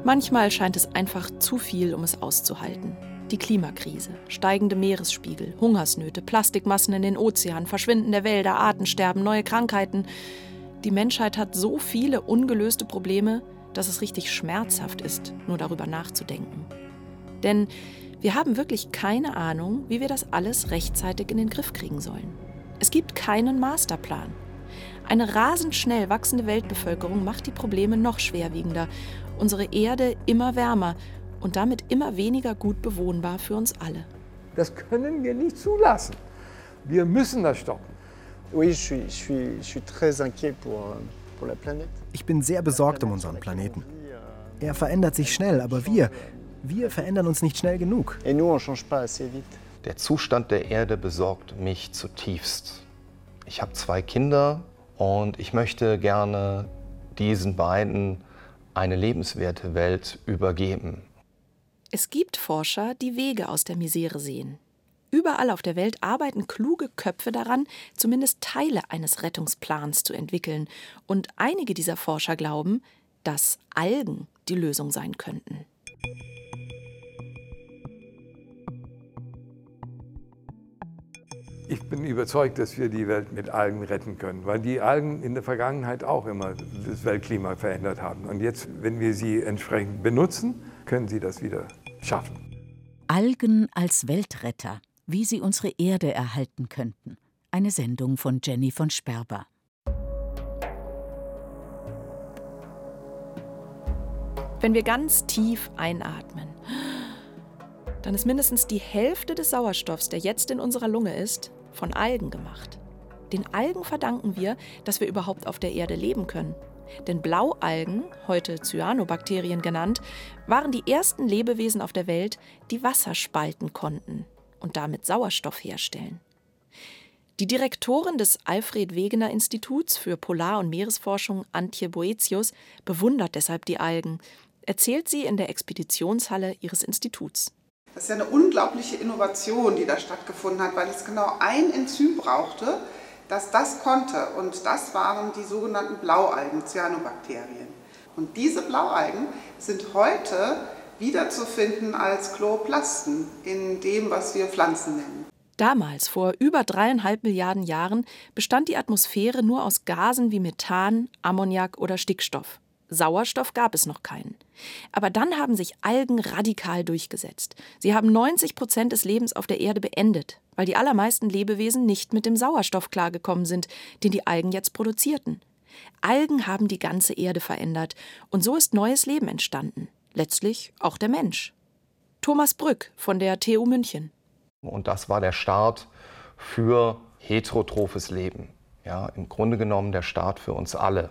Manchmal scheint es einfach zu viel, um es auszuhalten. Die Klimakrise, steigende Meeresspiegel, Hungersnöte, Plastikmassen in den Ozeanen, Verschwinden der Wälder, Artensterben, neue Krankheiten. Die Menschheit hat so viele ungelöste Probleme, dass es richtig schmerzhaft ist, nur darüber nachzudenken. Denn wir haben wirklich keine Ahnung, wie wir das alles rechtzeitig in den Griff kriegen sollen. Es gibt keinen Masterplan. Eine rasend schnell wachsende Weltbevölkerung macht die Probleme noch schwerwiegender, unsere Erde immer wärmer und damit immer weniger gut bewohnbar für uns alle. Das können wir nicht zulassen. Wir müssen das stoppen. Ich bin sehr besorgt um unseren Planeten. Er verändert sich schnell, aber wir verändern uns nicht schnell genug. Der Zustand der Erde besorgt mich zutiefst. Ich habe 2 Kinder und ich möchte gerne diesen beiden eine lebenswerte Welt übergeben. Es gibt Forscher, die Wege aus der Misere sehen. Überall auf der Welt arbeiten kluge Köpfe daran, zumindest Teile eines Rettungsplans zu entwickeln. Und einige dieser Forscher glauben, dass Algen die Lösung sein könnten. Ich bin überzeugt, dass wir die Welt mit Algen retten können, weil die Algen in der Vergangenheit auch immer das Weltklima verändert haben. Und jetzt, wenn wir sie entsprechend benutzen, können sie das wieder schaffen. Algen als Weltretter, wie sie unsere Erde erhalten könnten. Eine Sendung von Jenny von Sperber. Wenn wir ganz tief einatmen, dann ist mindestens die Hälfte des Sauerstoffs, der jetzt in unserer Lunge ist, von Algen gemacht. Den Algen verdanken wir, dass wir überhaupt auf der Erde leben können. Denn Blaualgen, heute Cyanobakterien genannt, waren die ersten Lebewesen auf der Welt, die Wasser spalten konnten und damit Sauerstoff herstellen. Die Direktorin des Alfred Wegener Instituts für Polar- und Meeresforschung, Antje Boetius, bewundert deshalb die Algen, erzählt sie in der Expeditionshalle ihres Instituts. Das ist ja eine unglaubliche Innovation, die da stattgefunden hat, weil es genau ein Enzym brauchte, das konnte. Und das waren die sogenannten Blaualgen, Cyanobakterien. Und diese Blaualgen sind heute wiederzufinden als Chloroplasten in dem, was wir Pflanzen nennen. Damals, vor über 3,5 Milliarden Jahren, bestand die Atmosphäre nur aus Gasen wie Methan, Ammoniak oder Stickstoff. Sauerstoff gab es noch keinen. Aber dann haben sich Algen radikal durchgesetzt. Sie haben 90% des Lebens auf der Erde beendet, weil die allermeisten Lebewesen nicht mit dem Sauerstoff klargekommen sind, den die Algen jetzt produzierten. Algen haben die ganze Erde verändert und so ist neues Leben entstanden. Letztlich auch der Mensch. Thomas Brück von der TU München. Und das war der Start für heterotrophes Leben. Ja, im Grunde genommen der Start für uns alle.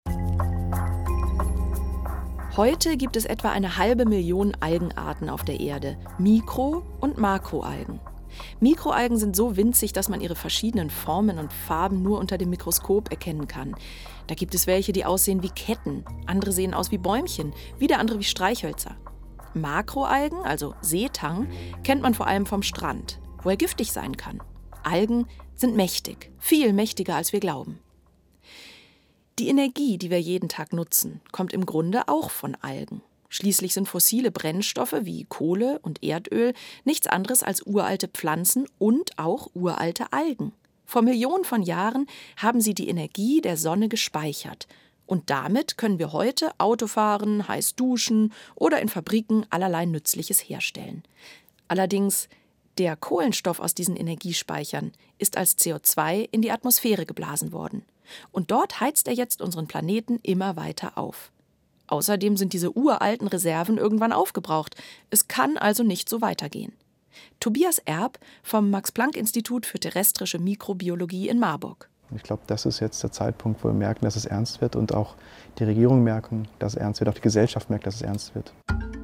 Heute gibt es etwa 1,5 Million Algenarten auf der Erde, Mikro- und Makroalgen. Mikroalgen sind so winzig, dass man ihre verschiedenen Formen und Farben nur unter dem Mikroskop erkennen kann. Da gibt es welche, die aussehen wie Ketten, andere sehen aus wie Bäumchen, wieder andere wie Streichhölzer. Makroalgen, also Seetang, kennt man vor allem vom Strand, wo er giftig sein kann. Algen sind mächtig, viel mächtiger als wir glauben. Die Energie, die wir jeden Tag nutzen, kommt im Grunde auch von Algen. Schließlich sind fossile Brennstoffe wie Kohle und Erdöl nichts anderes als uralte Pflanzen und auch uralte Algen. Vor Millionen von Jahren haben sie die Energie der Sonne gespeichert. Und damit können wir heute Auto fahren, heiß duschen oder in Fabriken allerlei Nützliches herstellen. Allerdings, der Kohlenstoff aus diesen Energiespeichern ist als CO2 in die Atmosphäre geblasen worden. Und dort heizt er jetzt unseren Planeten immer weiter auf. Außerdem sind diese uralten Reserven irgendwann aufgebraucht. Es kann also nicht so weitergehen. Tobias Erb vom Max-Planck-Institut für terrestrische Mikrobiologie in Marburg. Ich glaube, das ist jetzt der Zeitpunkt, wo wir merken, dass es ernst wird und auch die Regierung merken, dass es ernst wird, auch die Gesellschaft merkt, dass es ernst wird.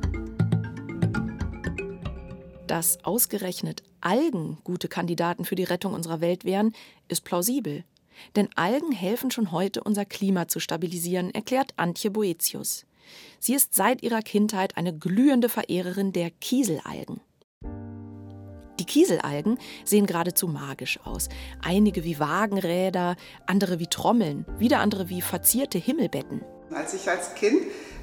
Dass ausgerechnet Algen gute Kandidaten für die Rettung unserer Welt wären, ist plausibel. Denn Algen helfen schon heute, unser Klima zu stabilisieren, erklärt Antje Boetius. Sie ist seit ihrer Kindheit eine glühende Verehrerin der Kieselalgen. Die Kieselalgen sehen geradezu magisch aus. Einige wie Wagenräder, andere wie Trommeln, wieder andere wie verzierte Himmelbetten. Als ich als Kind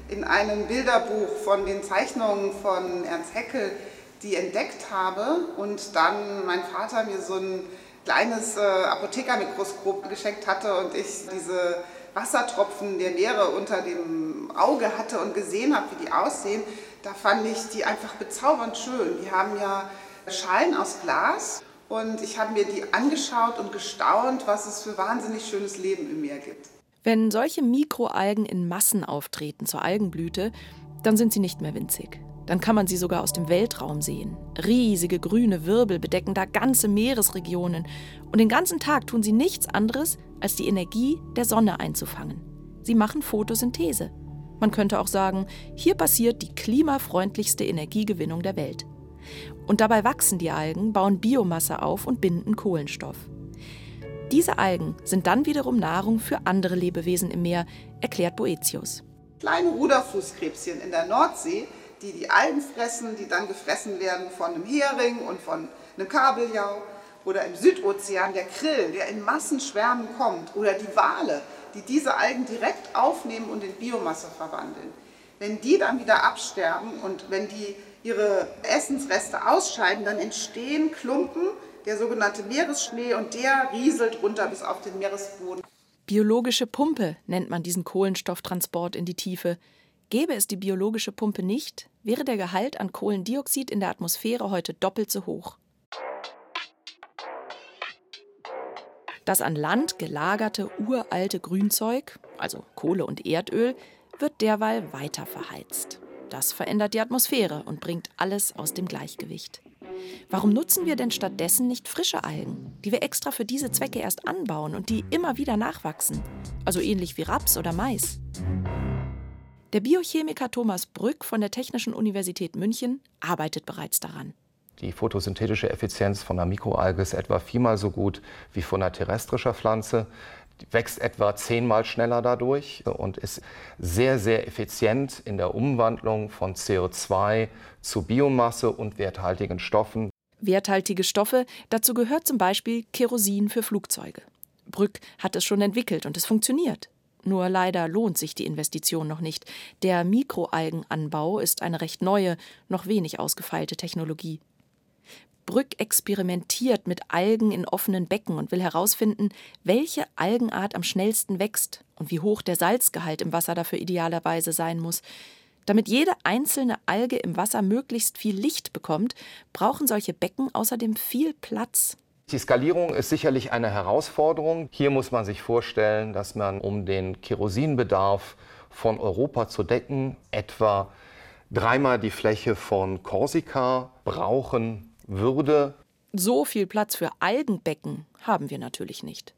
in einem Bilderbuch von den Zeichnungen von Ernst Haeckel die entdeckt habe und dann mein Vater mir so ein kleines Apothekermikroskop geschenkt hatte und ich diese Wassertropfen der Meere unter dem Auge hatte und gesehen habe, wie die aussehen, da fand ich die einfach bezaubernd schön. Die haben ja Schalen aus Glas und ich habe mir die angeschaut und gestaunt, was es für wahnsinnig schönes Leben im Meer gibt. Wenn solche Mikroalgen in Massen auftreten zur Algenblüte, dann sind sie nicht mehr winzig. Dann kann man sie sogar aus dem Weltraum sehen. Riesige grüne Wirbel bedecken da ganze Meeresregionen. Und den ganzen Tag tun sie nichts anderes, als die Energie der Sonne einzufangen. Sie machen Photosynthese. Man könnte auch sagen, hier passiert die klimafreundlichste Energiegewinnung der Welt. Und dabei wachsen die Algen, bauen Biomasse auf und binden Kohlenstoff. Diese Algen sind dann wiederum Nahrung für andere Lebewesen im Meer, erklärt Boetius. Kleine Ruderfußkrebschen in der Nordsee, die Algen fressen, die dann gefressen werden von einem Hering und von einem Kabeljau. Oder im Südozean der Krill, der in Massenschwärmen kommt. Oder die Wale, die diese Algen direkt aufnehmen und in Biomasse verwandeln. Wenn die dann wieder absterben und wenn die ihre Essensreste ausscheiden, dann entstehen Klumpen, der sogenannte Meeresschnee, und der rieselt runter bis auf den Meeresboden. Biologische Pumpe nennt man diesen Kohlenstofftransport in die Tiefe. Gäbe es die biologische Pumpe nicht, wäre der Gehalt an Kohlendioxid in der Atmosphäre heute doppelt so hoch. Das an Land gelagerte uralte Grünzeug, also Kohle und Erdöl, wird derweil weiter verheizt. Das verändert die Atmosphäre und bringt alles aus dem Gleichgewicht. Warum nutzen wir denn stattdessen nicht frische Algen, die wir extra für diese Zwecke erst anbauen und die immer wieder nachwachsen? Also ähnlich wie Raps oder Mais. Der Biochemiker Thomas Brück von der Technischen Universität München arbeitet bereits daran. Die photosynthetische Effizienz von einer Mikroalge ist etwa 4-mal so gut wie von einer terrestrischen Pflanze. Die wächst etwa 10-mal schneller dadurch und ist sehr, sehr effizient in der Umwandlung von CO2 zu Biomasse und werthaltigen Stoffen. Werthaltige Stoffe, dazu gehört zum Beispiel Kerosin für Flugzeuge. Brück hat es schon entwickelt und es funktioniert. Nur leider lohnt sich die Investition noch nicht. Der Mikroalgenanbau ist eine recht neue, noch wenig ausgefeilte Technologie. Brück experimentiert mit Algen in offenen Becken und will herausfinden, welche Algenart am schnellsten wächst und wie hoch der Salzgehalt im Wasser dafür idealerweise sein muss. Damit jede einzelne Alge im Wasser möglichst viel Licht bekommt, brauchen solche Becken außerdem viel Platz. Die Skalierung ist sicherlich eine Herausforderung. Hier muss man sich vorstellen, dass man, um den Kerosinbedarf von Europa zu decken, etwa 3-mal die Fläche von Korsika brauchen würde. So viel Platz für Algenbecken haben wir natürlich nicht.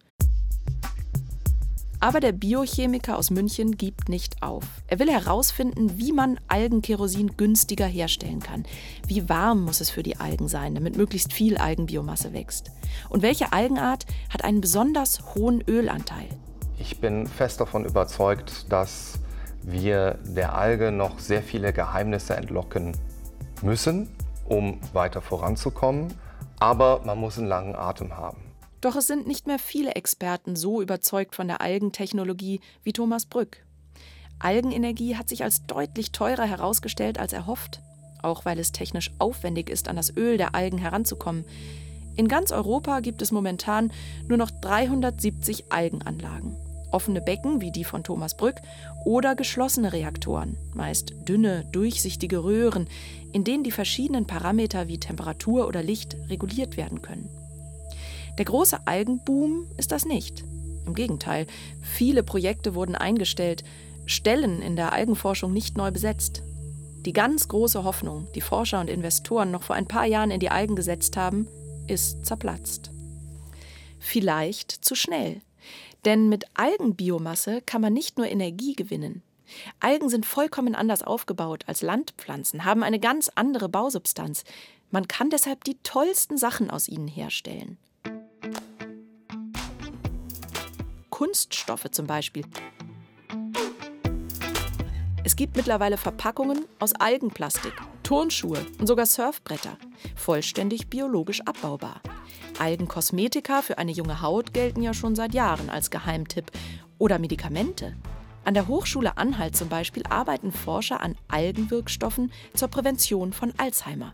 Aber der Biochemiker aus München gibt nicht auf. Er will herausfinden, wie man Algenkerosin günstiger herstellen kann. Wie warm muss es für die Algen sein, damit möglichst viel Algenbiomasse wächst? Und welche Algenart hat einen besonders hohen Ölanteil? Ich bin fest davon überzeugt, dass wir der Alge noch sehr viele Geheimnisse entlocken müssen, um weiter voranzukommen. Aber man muss einen langen Atem haben. Doch es sind nicht mehr viele Experten so überzeugt von der Algentechnologie wie Thomas Brück. Algenenergie hat sich als deutlich teurer herausgestellt als erhofft, auch weil es technisch aufwendig ist, an das Öl der Algen heranzukommen. In ganz Europa gibt es momentan nur noch 370 Algenanlagen. Offene Becken wie die von Thomas Brück oder geschlossene Reaktoren, meist dünne, durchsichtige Röhren, in denen die verschiedenen Parameter wie Temperatur oder Licht reguliert werden können. Der große Algenboom ist das nicht. Im Gegenteil, viele Projekte wurden eingestellt, Stellen in der Algenforschung nicht neu besetzt. Die ganz große Hoffnung, die Forscher und Investoren noch vor ein paar Jahren in die Algen gesetzt haben, ist zerplatzt. Vielleicht zu schnell. Denn mit Algenbiomasse kann man nicht nur Energie gewinnen. Algen sind vollkommen anders aufgebaut als Landpflanzen, haben eine ganz andere Bausubstanz. Man kann deshalb die tollsten Sachen aus ihnen herstellen. Kunststoffe zum Beispiel. Es gibt mittlerweile Verpackungen aus Algenplastik, Turnschuhe und sogar Surfbretter, vollständig biologisch abbaubar. Algenkosmetika für eine junge Haut gelten ja schon seit Jahren als Geheimtipp. Oder Medikamente. An der Hochschule Anhalt zum Beispiel arbeiten Forscher an Algenwirkstoffen zur Prävention von Alzheimer.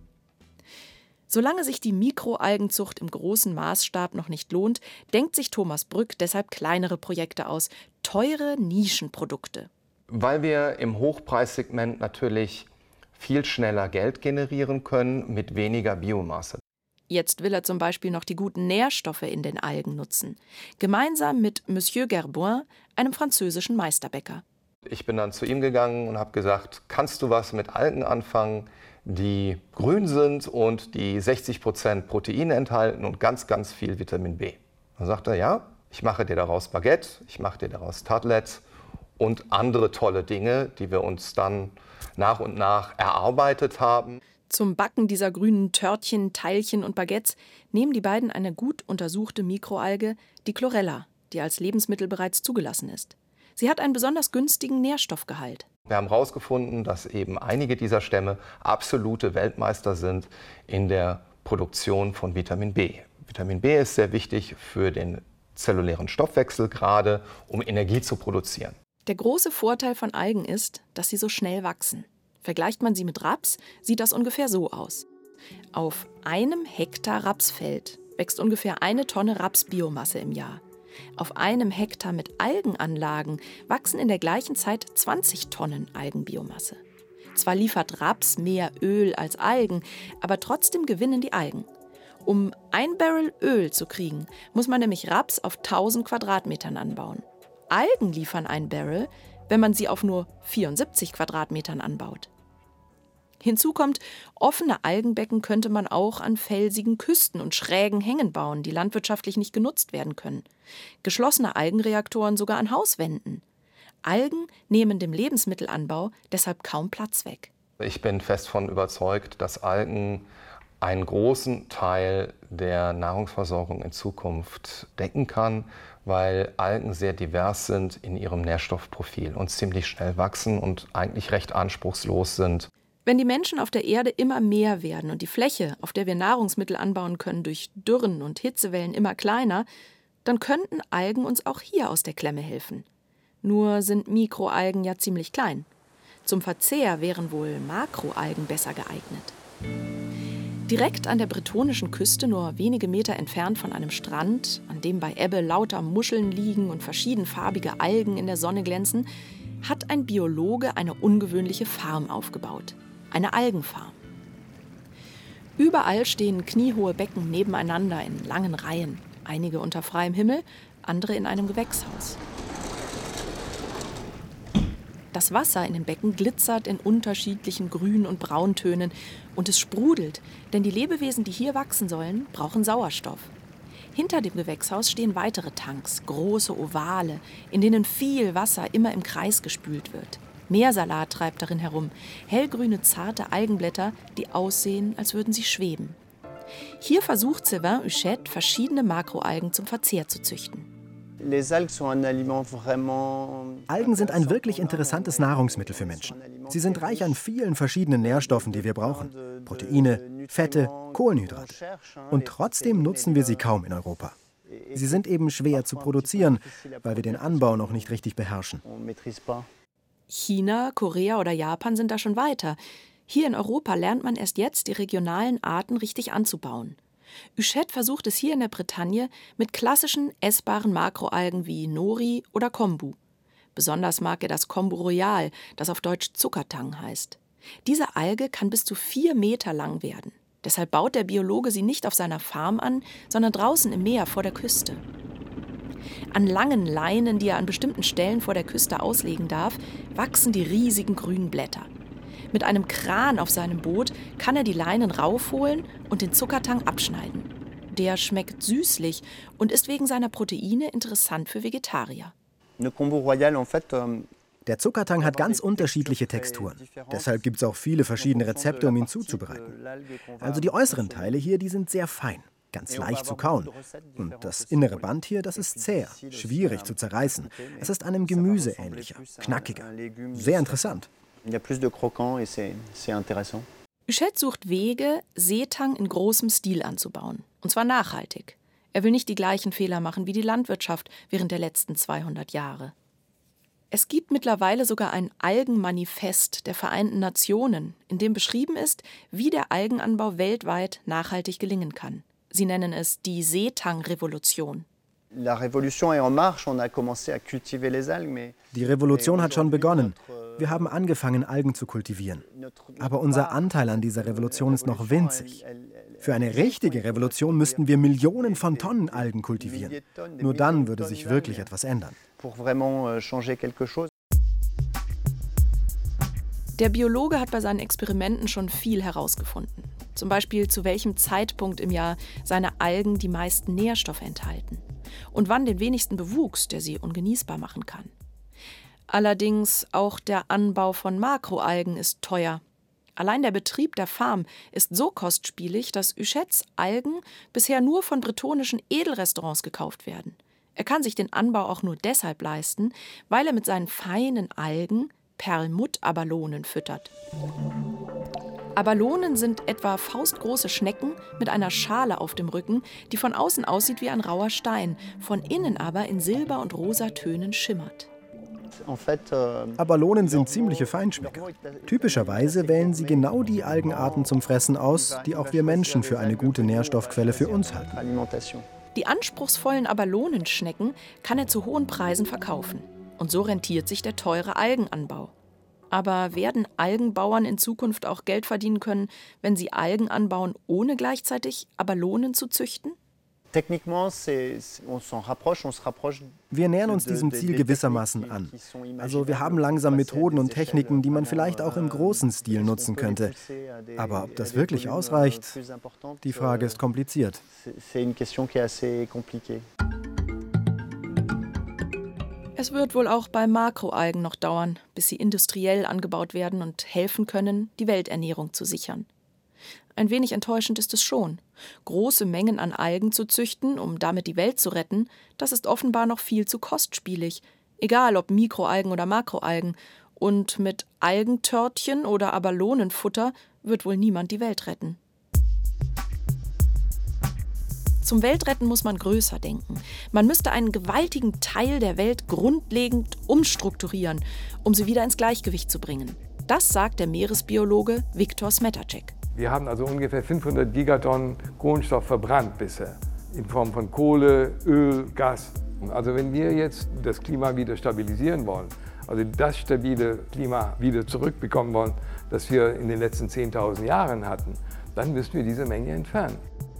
Solange sich die Mikroalgenzucht im großen Maßstab noch nicht lohnt, denkt sich Thomas Brück deshalb kleinere Projekte aus, teure Nischenprodukte. Weil wir im Hochpreissegment natürlich viel schneller Geld generieren können mit weniger Biomasse. Jetzt will er zum Beispiel noch die guten Nährstoffe in den Algen nutzen. Gemeinsam mit Monsieur Gerboin, einem französischen Meisterbäcker. Ich bin dann zu ihm gegangen und habe gesagt, kannst du was mit Algen anfangen, die grün sind und die 60% Proteine enthalten und ganz, ganz viel Vitamin B. Dann sagt er, ja, ich mache dir daraus Baguette, ich mache dir daraus Tartelettes und andere tolle Dinge, die wir uns dann nach und nach erarbeitet haben. Zum Backen dieser grünen Törtchen, Teilchen und Baguettes nehmen die beiden eine gut untersuchte Mikroalge, die Chlorella, die als Lebensmittel bereits zugelassen ist. Sie hat einen besonders günstigen Nährstoffgehalt. Wir haben herausgefunden, dass eben einige dieser Stämme absolute Weltmeister sind in der Produktion von Vitamin B. Vitamin B ist sehr wichtig für den zellulären Stoffwechsel, gerade um Energie zu produzieren. Der große Vorteil von Algen ist, dass sie so schnell wachsen. Vergleicht man sie mit Raps, sieht das ungefähr so aus. Auf einem Hektar Rapsfeld wächst ungefähr 1 Tonne Rapsbiomasse im Jahr. Auf einem Hektar mit Algenanlagen wachsen in der gleichen Zeit 20 Tonnen Algenbiomasse. Zwar liefert Raps mehr Öl als Algen, aber trotzdem gewinnen die Algen. Um 1 Barrel Öl zu kriegen, muss man nämlich Raps auf 1000 Quadratmetern anbauen. Algen liefern 1 Barrel, wenn man sie auf nur 74 Quadratmetern anbaut. Hinzu kommt, offene Algenbecken könnte man auch an felsigen Küsten und schrägen Hängen bauen, die landwirtschaftlich nicht genutzt werden können. Geschlossene Algenreaktoren sogar an Hauswänden. Algen nehmen dem Lebensmittelanbau deshalb kaum Platz weg. Ich bin fest davon überzeugt, dass Algen einen großen Teil der Nahrungsversorgung in Zukunft decken kann, weil Algen sehr divers sind in ihrem Nährstoffprofil und ziemlich schnell wachsen und eigentlich recht anspruchslos sind. Wenn die Menschen auf der Erde immer mehr werden und die Fläche, auf der wir Nahrungsmittel anbauen können, durch Dürren und Hitzewellen immer kleiner, dann könnten Algen uns auch hier aus der Klemme helfen. Nur sind Mikroalgen ja ziemlich klein. Zum Verzehr wären wohl Makroalgen besser geeignet. Direkt an der bretonischen Küste, nur wenige Meter entfernt von einem Strand, an dem bei Ebbe lauter Muscheln liegen und verschiedenfarbige Algen in der Sonne glänzen, hat ein Biologe eine ungewöhnliche Farm aufgebaut. Eine Algenfarm. Überall stehen kniehohe Becken nebeneinander in langen Reihen. Einige unter freiem Himmel, andere in einem Gewächshaus. Das Wasser in den Becken glitzert in unterschiedlichen Grün- und Brauntönen und es sprudelt, denn die Lebewesen, die hier wachsen sollen, brauchen Sauerstoff. Hinter dem Gewächshaus stehen weitere Tanks, große Ovale, in denen viel Wasser immer im Kreis gespült wird. Meersalat treibt darin herum, hellgrüne, zarte Algenblätter, die aussehen, als würden sie schweben. Hier versucht Sylvain Huchette, verschiedene Makroalgen zum Verzehr zu züchten. Algen sind ein wirklich interessantes Nahrungsmittel für Menschen. Sie sind reich an vielen verschiedenen Nährstoffen, die wir brauchen. Proteine, Fette, Kohlenhydrate. Und trotzdem nutzen wir sie kaum in Europa. Sie sind eben schwer zu produzieren, weil wir den Anbau noch nicht richtig beherrschen. China, Korea oder Japan sind da schon weiter. Hier in Europa lernt man erst jetzt, die regionalen Arten richtig anzubauen. Huchette versucht es hier in der Bretagne mit klassischen essbaren Makroalgen wie Nori oder Kombu. Besonders mag er das Kombu Royal, das auf Deutsch Zuckertang heißt. Diese Alge kann bis zu 4 Meter lang werden. Deshalb baut der Biologe sie nicht auf seiner Farm an, sondern draußen im Meer vor der Küste. An langen Leinen, die er an bestimmten Stellen vor der Küste auslegen darf, wachsen die riesigen grünen Blätter. Mit einem Kran auf seinem Boot kann er die Leinen raufholen und den Zuckertang abschneiden. Der schmeckt süßlich und ist wegen seiner Proteine interessant für Vegetarier. Der Zuckertang hat ganz unterschiedliche Texturen. Deshalb gibt es auch viele verschiedene Rezepte, um ihn zuzubereiten. Also die äußeren Teile hier, die sind sehr fein, ganz leicht zu kauen. Und das innere Band hier, das ist zäher, schwierig zu zerreißen. Es ist einem Gemüse ähnlicher, knackiger. Sehr interessant. Huchette sucht Wege, Seetang in großem Stil anzubauen. Und zwar nachhaltig. Er will nicht die gleichen Fehler machen wie die Landwirtschaft während der letzten 200 Jahre. Es gibt mittlerweile sogar ein Algenmanifest der Vereinten Nationen, in dem beschrieben ist, wie der Algenanbau weltweit nachhaltig gelingen kann. Sie nennen es die Seetang-Revolution. Die Revolution hat schon begonnen. Wir haben angefangen, Algen zu kultivieren. Aber unser Anteil an dieser Revolution ist noch winzig. Für eine richtige Revolution müssten wir Millionen von Tonnen Algen kultivieren. Nur dann würde sich wirklich etwas ändern. Der Biologe hat bei seinen Experimenten schon viel herausgefunden. Zum Beispiel, zu welchem Zeitpunkt im Jahr seine Algen die meisten Nährstoffe enthalten und wann den wenigsten Bewuchs, der sie ungenießbar machen kann. Allerdings auch der Anbau von Makroalgen ist teuer. Allein der Betrieb der Farm ist so kostspielig, dass Huchets Algen bisher nur von bretonischen Edelrestaurants gekauft werden. Er kann sich den Anbau auch nur deshalb leisten, weil er mit seinen feinen Algen Perlmutt-Abalonen füttert. Abalonen sind etwa faustgroße Schnecken mit einer Schale auf dem Rücken, die von außen aussieht wie ein rauer Stein, von innen aber in Silber- und Rosatönen schimmert. Abalonen sind ziemliche Feinschmecker. Typischerweise wählen sie genau die Algenarten zum Fressen aus, die auch wir Menschen für eine gute Nährstoffquelle für uns halten. Die anspruchsvollen Abalonenschnecken kann er zu hohen Preisen verkaufen. Und so rentiert sich der teure Algenanbau. Aber werden Algenbauern in Zukunft auch Geld verdienen können, wenn sie Algen anbauen, ohne gleichzeitig Abalonen zu züchten? Wir nähern uns diesem Ziel gewissermaßen an. Also wir haben langsam Methoden und Techniken, die man vielleicht auch im großen Stil nutzen könnte. Aber ob das wirklich ausreicht, die Frage ist kompliziert. Es wird wohl auch bei Makroalgen noch dauern, bis sie industriell angebaut werden und helfen können, die Welternährung zu sichern. Ein wenig enttäuschend ist es schon. Große Mengen an Algen zu züchten, um damit die Welt zu retten, das ist offenbar noch viel zu kostspielig. Egal ob Mikroalgen oder Makroalgen. Und mit Algentörtchen oder Abalonenfutter wird wohl niemand die Welt retten. Zum Weltretten muss man größer denken. Man müsste einen gewaltigen Teil der Welt grundlegend umstrukturieren, um sie wieder ins Gleichgewicht zu bringen. Das sagt der Meeresbiologe Viktor Smetacek. Wir haben also ungefähr 500 Gigatonnen Kohlenstoff verbrannt bisher, in Form von Kohle, Öl, Gas. Also wenn wir jetzt das Klima wieder stabilisieren wollen, also das stabile Klima wieder zurückbekommen wollen, das wir in den letzten 10.000 Jahren hatten, dann müssen wir diese Menge entfernen.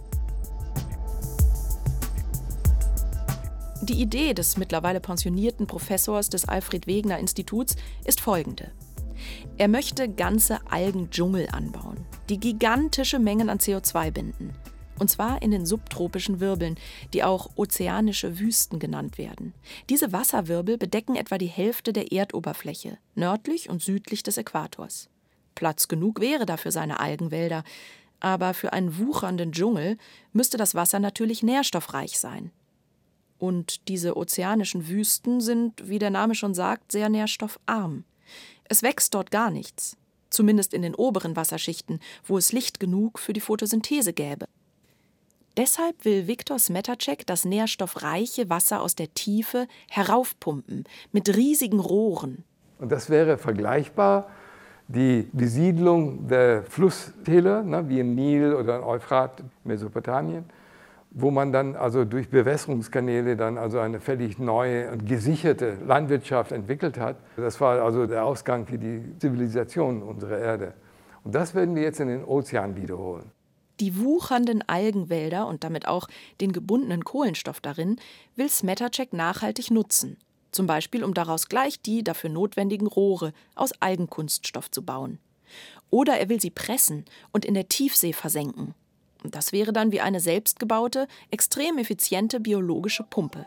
Die Idee des mittlerweile pensionierten Professors des Alfred-Wegener-Instituts ist folgende. Er möchte ganze Algendschungel anbauen, die gigantische Mengen an CO2 binden. Und zwar in den subtropischen Wirbeln, die auch ozeanische Wüsten genannt werden. Diese Wasserwirbel bedecken etwa die Hälfte der Erdoberfläche, nördlich und südlich des Äquators. Platz genug wäre da für seine Algenwälder, aber für einen wuchernden Dschungel müsste das Wasser natürlich nährstoffreich sein. Und diese ozeanischen Wüsten sind, wie der Name schon sagt, sehr nährstoffarm. Es wächst dort gar nichts, zumindest in den oberen Wasserschichten, wo es Licht genug für die Photosynthese gäbe. Deshalb will Viktor Smetacek das nährstoffreiche Wasser aus der Tiefe heraufpumpen, mit riesigen Rohren. Und das wäre vergleichbar die Besiedlung der Flusstäler, wie im Nil oder im Euphrat, Mesopotamien, wo man dann also durch Bewässerungskanäle dann also eine völlig neue und gesicherte Landwirtschaft entwickelt hat. Das war also der Ausgang für die Zivilisation unserer Erde. Und das werden wir jetzt in den Ozean wiederholen. Die wuchernden Algenwälder und damit auch den gebundenen Kohlenstoff darin will Smetacek nachhaltig nutzen. Zum Beispiel, um daraus gleich die dafür notwendigen Rohre aus Algenkunststoff zu bauen. Oder er will sie pressen und in der Tiefsee versenken. Das wäre dann wie eine selbstgebaute, extrem effiziente biologische Pumpe.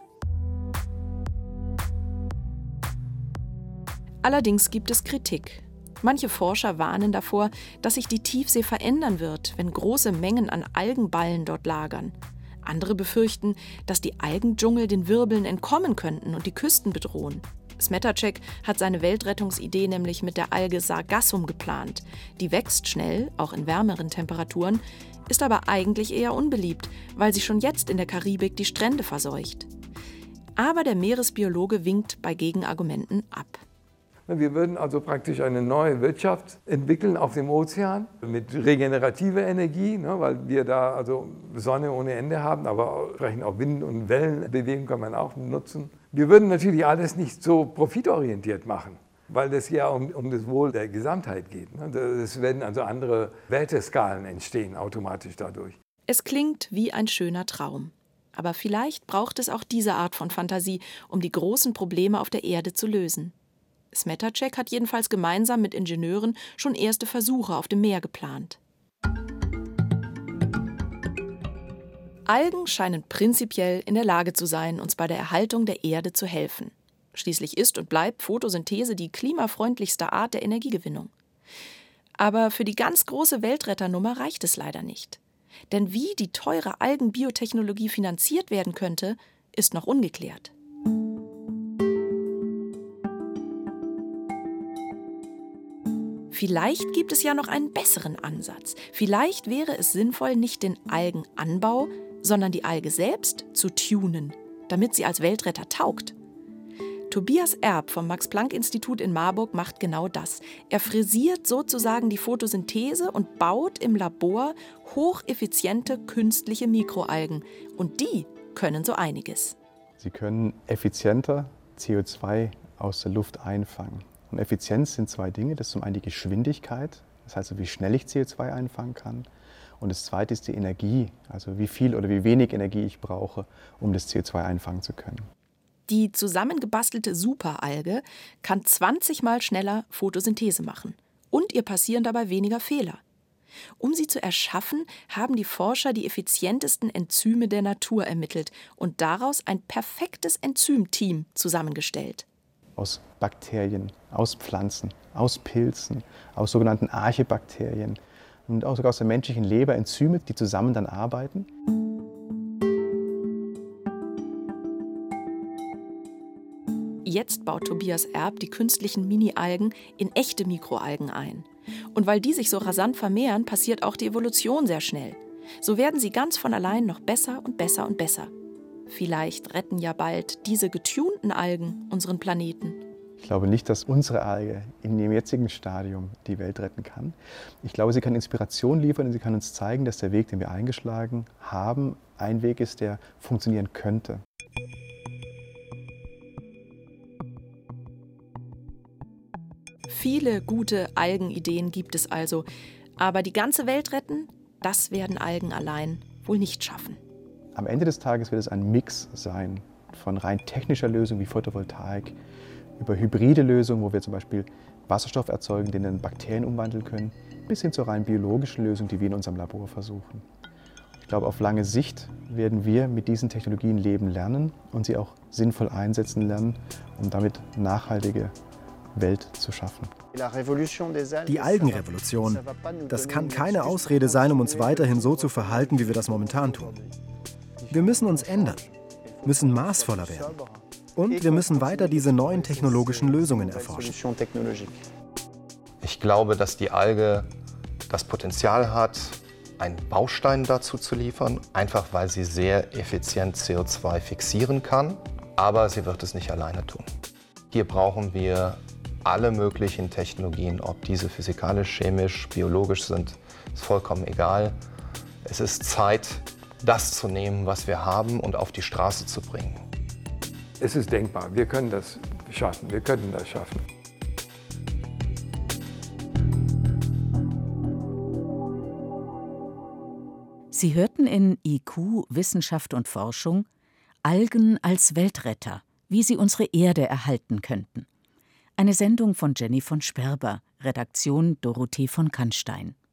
Allerdings gibt es Kritik. Manche Forscher warnen davor, dass sich die Tiefsee verändern wird, wenn große Mengen an Algenballen dort lagern. Andere befürchten, dass die Algendschungel den Wirbeln entkommen könnten und die Küsten bedrohen. Smetacek hat seine Weltrettungsidee nämlich mit der Alge Sargassum geplant. Die wächst schnell, auch in wärmeren Temperaturen, ist aber eigentlich eher unbeliebt, weil sie schon jetzt in der Karibik die Strände verseucht. Aber der Meeresbiologe winkt bei Gegenargumenten ab. Wir würden also praktisch eine neue Wirtschaft entwickeln auf dem Ozean mit regenerativer Energie, weil wir da also Sonne ohne Ende haben, aber entsprechend auch Wind- und Wellenbewegung kann man auch nutzen. Wir würden natürlich alles nicht so profitorientiert machen, weil das ja um das Wohl der Gesamtheit geht. Es werden also andere Werteskalen entstehen automatisch dadurch. Es klingt wie ein schöner Traum. Aber vielleicht braucht es auch diese Art von Fantasie, um die großen Probleme auf der Erde zu lösen. Smetarczyk hat jedenfalls gemeinsam mit Ingenieuren schon erste Versuche auf dem Meer geplant. Algen scheinen prinzipiell in der Lage zu sein, uns bei der Erhaltung der Erde zu helfen. Schließlich ist und bleibt Photosynthese die klimafreundlichste Art der Energiegewinnung. Aber für die ganz große Weltretternummer reicht es leider nicht. Denn wie die teure Algenbiotechnologie finanziert werden könnte, ist noch ungeklärt. Vielleicht gibt es ja noch einen besseren Ansatz. Vielleicht wäre es sinnvoll, nicht den Algenanbau, sondern die Alge selbst zu tunen, damit sie als Weltretter taugt. Tobias Erb vom Max-Planck-Institut in Marburg macht genau das. Er frisiert sozusagen die Photosynthese und baut im Labor hocheffiziente künstliche Mikroalgen. Und die können so einiges. Sie können effizienter CO2 aus der Luft einfangen. Und Effizienz sind zwei Dinge. Das ist zum einen die Geschwindigkeit, das heißt, wie schnell ich CO2 einfangen kann. Und das zweite ist die Energie, also wie viel oder wie wenig Energie ich brauche, um das CO2 einfangen zu können. Die zusammengebastelte Superalge kann 20 Mal schneller Photosynthese machen. Und ihr passieren dabei weniger Fehler. Um sie zu erschaffen, haben die Forscher die effizientesten Enzyme der Natur ermittelt und daraus ein perfektes Enzymteam zusammengestellt. Aus Bakterien, aus Pflanzen, aus Pilzen, aus sogenannten Archebakterien und auch sogar aus der menschlichen Leber Enzyme, die zusammen dann arbeiten. Jetzt baut Tobias Erb die künstlichen Mini-Algen in echte Mikroalgen ein. Und weil die sich so rasant vermehren, passiert auch die Evolution sehr schnell. So werden sie ganz von allein noch besser und besser und besser. Vielleicht retten ja bald diese getunten Algen unseren Planeten. Ich glaube nicht, dass unsere Alge in dem jetzigen Stadium die Welt retten kann. Ich glaube, sie kann Inspiration liefern und sie kann uns zeigen, dass der Weg, den wir eingeschlagen haben, ein Weg ist, der funktionieren könnte. Viele gute Algenideen gibt es also. Aber die ganze Welt retten, das werden Algen allein wohl nicht schaffen. Am Ende des Tages wird es ein Mix sein von rein technischer Lösung wie Photovoltaik, über hybride Lösungen, wo wir zum Beispiel Wasserstoff erzeugen, den in Bakterien umwandeln können, bis hin zur rein biologischen Lösung, die wir in unserem Labor versuchen. Ich glaube, auf lange Sicht werden wir mit diesen Technologien leben lernen und sie auch sinnvoll einsetzen lernen, um damit nachhaltige Welt zu schaffen. Die Algenrevolution, das kann keine Ausrede sein, um uns weiterhin so zu verhalten, wie wir das momentan tun. Wir müssen uns ändern, müssen maßvoller werden und wir müssen weiter diese neuen technologischen Lösungen erforschen. Ich glaube, dass die Alge das Potenzial hat, einen Baustein dazu zu liefern, einfach weil sie sehr effizient CO2 fixieren kann, aber sie wird es nicht alleine tun. Hier brauchen wir alle möglichen Technologien, ob diese physikalisch, chemisch, biologisch sind, ist vollkommen egal. Es ist Zeit, das zu nehmen, was wir haben und auf die Straße zu bringen. Es ist denkbar, wir können das schaffen, wir könnten das schaffen. Sie hörten in IQ Wissenschaft und Forschung Algen als Weltretter, wie sie unsere Erde erhalten könnten. Eine Sendung von Jenny von Sperber, Redaktion Dorothee von Kannstein.